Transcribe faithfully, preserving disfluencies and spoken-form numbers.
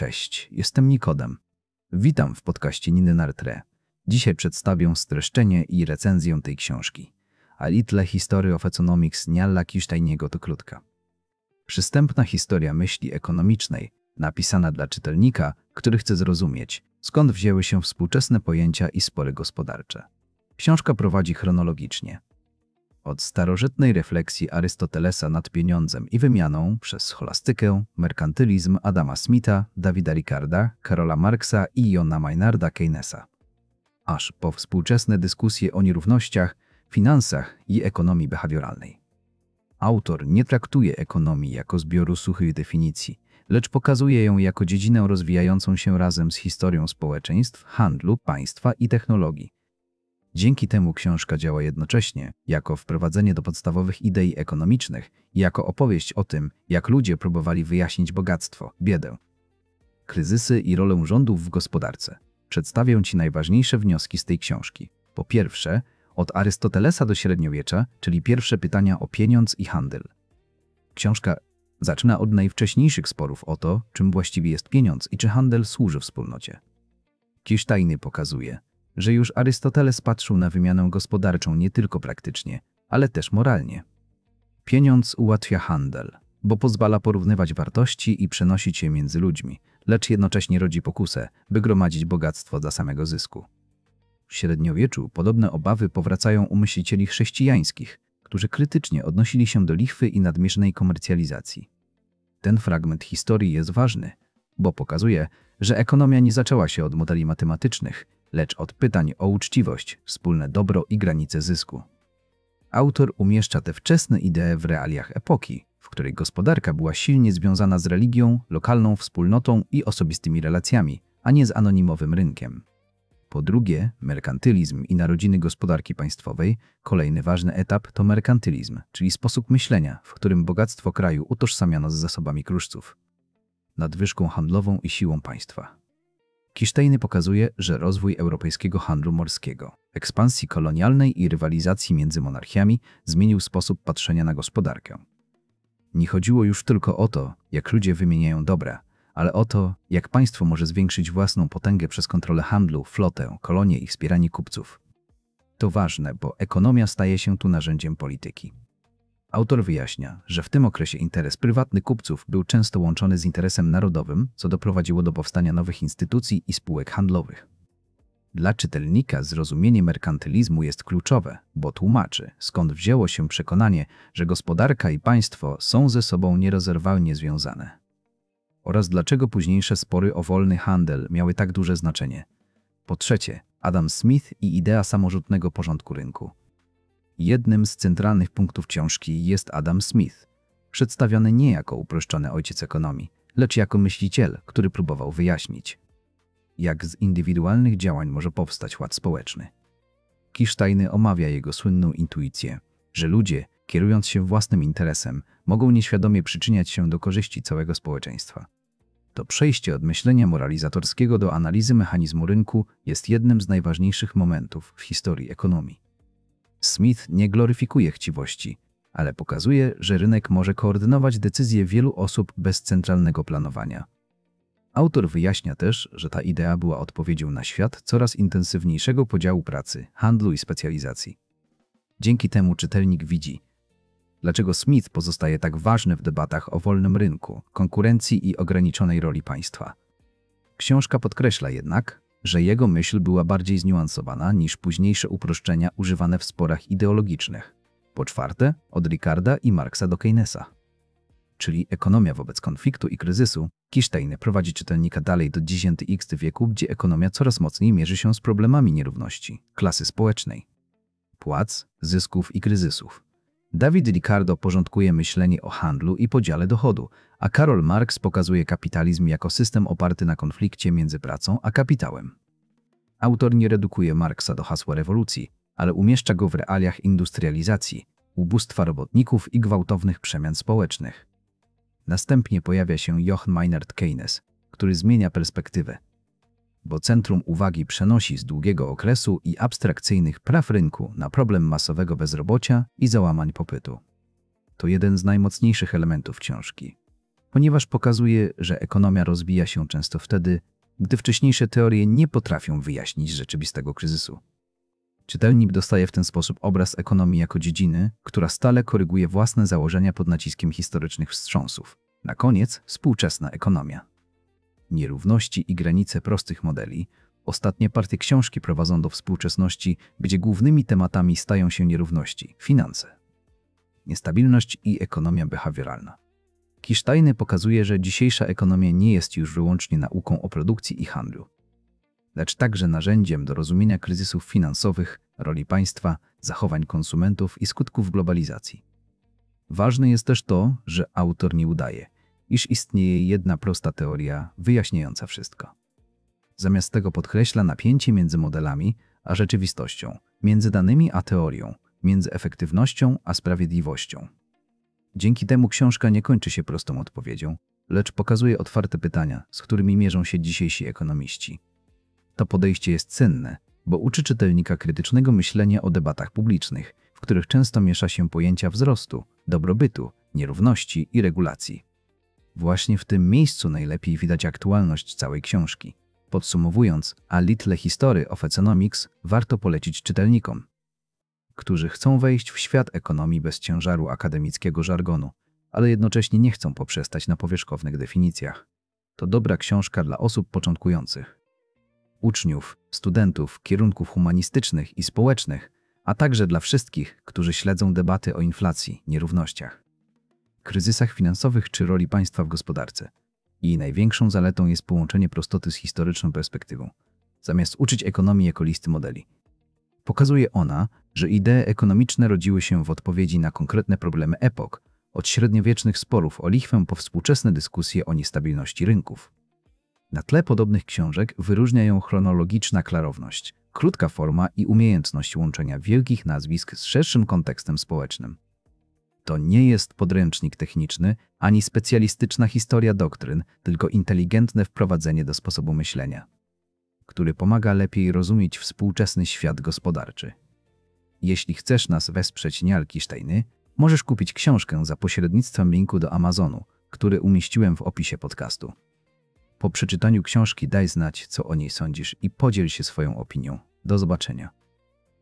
Cześć, jestem Nikodem. Witam w podcaście Niny Nartre. Dzisiaj przedstawię streszczenie i recenzję tej książki. A Little History of Economics Nialla Kisztajniego to krótka. Przystępna historia myśli ekonomicznej, napisana dla czytelnika, który chce zrozumieć, skąd wzięły się współczesne pojęcia i spory gospodarcze. Książka prowadzi chronologicznie. Od starożytnej refleksji Arystotelesa nad pieniądzem i wymianą przez scholastykę, merkantylizm Adama Smitha, Davida Ricarda, Karola Marksa i Johna Maynarda Keynesa. Aż po współczesne dyskusje o nierównościach, finansach i ekonomii behawioralnej. Autor nie traktuje ekonomii jako zbioru suchych definicji, lecz pokazuje ją jako dziedzinę rozwijającą się razem z historią społeczeństw, handlu, państwa i technologii. Dzięki temu książka działa jednocześnie jako wprowadzenie do podstawowych idei ekonomicznych i jako opowieść o tym, jak ludzie próbowali wyjaśnić bogactwo, biedę, kryzysy i rolę rządów w gospodarce. Przedstawię Ci najważniejsze wnioski z tej książki. Po pierwsze, od Arystotelesa do średniowiecza, czyli pierwsze pytania o pieniądz i handel. Książka zaczyna od najwcześniejszych sporów o to, czym właściwie jest pieniądz i czy handel służy wspólnocie. Kisztajny pokazuje, że już Arystoteles patrzył na wymianę gospodarczą nie tylko praktycznie, ale też moralnie. Pieniądz ułatwia handel, bo pozwala porównywać wartości i przenosić je między ludźmi, lecz jednocześnie rodzi pokusę, by gromadzić bogactwo dla samego zysku. W średniowieczu podobne obawy powracają u myślicieli chrześcijańskich, którzy krytycznie odnosili się do lichwy i nadmiernej komercjalizacji. Ten fragment historii jest ważny, bo pokazuje, że ekonomia nie zaczęła się od modeli matematycznych, lecz od pytań o uczciwość, wspólne dobro i granice zysku. Autor umieszcza te wczesne idee w realiach epoki, w której gospodarka była silnie związana z religią, lokalną wspólnotą i osobistymi relacjami, a nie z anonimowym rynkiem. Po drugie, merkantylizm i narodziny gospodarki państwowej. Kolejny ważny etap to merkantylizm, czyli sposób myślenia, w którym bogactwo kraju utożsamiano z zasobami kruszców, nadwyżką handlową i siłą państwa. Kisztajny pokazuje, że rozwój europejskiego handlu morskiego, ekspansji kolonialnej i rywalizacji między monarchiami zmienił sposób patrzenia na gospodarkę. Nie chodziło już tylko o to, jak ludzie wymieniają dobra, ale o to, jak państwo może zwiększyć własną potęgę przez kontrolę handlu, flotę, kolonie i wspieranie kupców. To ważne, bo ekonomia staje się tu narzędziem polityki. Autor wyjaśnia, że w tym okresie interes prywatny kupców był często łączony z interesem narodowym, co doprowadziło do powstania nowych instytucji i spółek handlowych. Dla czytelnika zrozumienie merkantylizmu jest kluczowe, bo tłumaczy, skąd wzięło się przekonanie, że gospodarka i państwo są ze sobą nierozerwalnie związane. Oraz dlaczego późniejsze spory o wolny handel miały tak duże znaczenie. Po trzecie, Adam Smith i idea samorzutnego porządku rynku. Jednym z centralnych punktów książki jest Adam Smith, przedstawiony nie jako uproszczony ojciec ekonomii, lecz jako myśliciel, który próbował wyjaśnić, jak z indywidualnych działań może powstać ład społeczny. Kisztajny omawia jego słynną intuicję, że ludzie, kierując się własnym interesem, mogą nieświadomie przyczyniać się do korzyści całego społeczeństwa. To przejście od myślenia moralizatorskiego do analizy mechanizmu rynku jest jednym z najważniejszych momentów w historii ekonomii. Smith nie gloryfikuje chciwości, ale pokazuje, że rynek może koordynować decyzje wielu osób bez centralnego planowania. Autor wyjaśnia też, że ta idea była odpowiedzią na świat coraz intensywniejszego podziału pracy, handlu i specjalizacji. Dzięki temu czytelnik widzi, dlaczego Smith pozostaje tak ważny w debatach o wolnym rynku, konkurencji i ograniczonej roli państwa. Książka podkreśla jednak, że jego myśl była bardziej zniuansowana niż późniejsze uproszczenia używane w sporach ideologicznych. Po czwarte, od Ricarda i Marksa do Keynesa. Czyli ekonomia wobec konfliktu i kryzysu. Kisztajny prowadzi czytelnika dalej do dziesiątego wieku, gdzie ekonomia coraz mocniej mierzy się z problemami nierówności, klasy społecznej, płac, zysków i kryzysów. David Ricardo porządkuje myślenie o handlu i podziale dochodu, a Karol Marx pokazuje kapitalizm jako system oparty na konflikcie między pracą a kapitałem. Autor nie redukuje Marksa do hasła rewolucji, ale umieszcza go w realiach industrializacji, ubóstwa robotników i gwałtownych przemian społecznych. Następnie pojawia się John Maynard Keynes, który zmienia perspektywę, bo centrum uwagi przenosi z długiego okresu i abstrakcyjnych praw rynku na problem masowego bezrobocia i załamań popytu. To jeden z najmocniejszych elementów książki. ponieważ pokazuje, że ekonomia rozwija się często wtedy, gdy wcześniejsze teorie nie potrafią wyjaśnić rzeczywistego kryzysu. Czytelnik dostaje w ten sposób obraz ekonomii jako dziedziny, która stale koryguje własne założenia pod naciskiem historycznych wstrząsów. Na koniec współczesna ekonomia. Nierówności i granice prostych modeli. Ostatnie partie książki prowadzą do współczesności, gdzie głównymi tematami stają się nierówności, finanse, niestabilność i ekonomia behawioralna. Kirstein pokazuje, że dzisiejsza ekonomia nie jest już wyłącznie nauką o produkcji i handlu, lecz także narzędziem do rozumienia kryzysów finansowych, roli państwa, zachowań konsumentów i skutków globalizacji. Ważne jest też to, że autor nie udaje, iż istnieje jedna prosta teoria wyjaśniająca wszystko. Zamiast tego podkreśla napięcie między modelami a rzeczywistością, między danymi a teorią, między efektywnością a sprawiedliwością. Dzięki temu książka nie kończy się prostą odpowiedzią, lecz pokazuje otwarte pytania, z którymi mierzą się dzisiejsi ekonomiści. To podejście jest cenne, bo uczy czytelnika krytycznego myślenia o debatach publicznych, w których często miesza się pojęcia wzrostu, dobrobytu, nierówności i regulacji. Właśnie w tym miejscu najlepiej widać aktualność całej książki. Podsumowując, A Little History of Economics warto polecić czytelnikom, którzy chcą wejść w świat ekonomii bez ciężaru akademickiego żargonu, ale jednocześnie nie chcą poprzestać na powierzchownych definicjach. To dobra książka dla osób początkujących, uczniów, studentów kierunków humanistycznych i społecznych, a także dla wszystkich, którzy śledzą debaty o inflacji, nierównościach, kryzysach finansowych czy roli państwa w gospodarce. Jej największą zaletą jest połączenie prostoty z historyczną perspektywą, zamiast uczyć ekonomii jako listy modeli. Pokazuje ona, że idee ekonomiczne rodziły się w odpowiedzi na konkretne problemy epok, od średniowiecznych sporów o lichwę po współczesne dyskusje o niestabilności rynków. Na tle podobnych książek wyróżnia ją chronologiczna klarowność, krótka forma i umiejętność łączenia wielkich nazwisk z szerszym kontekstem społecznym. To nie jest podręcznik techniczny ani specjalistyczna historia doktryn, tylko inteligentne wprowadzenie do sposobu myślenia, który pomaga lepiej rozumieć współczesny świat gospodarczy. Jeśli chcesz nas wesprzeć, nie Kirsteiny, możesz kupić książkę za pośrednictwem linku do Amazonu, który umieściłem w opisie podcastu. Po przeczytaniu książki daj znać, co o niej sądzisz i podziel się swoją opinią. Do zobaczenia.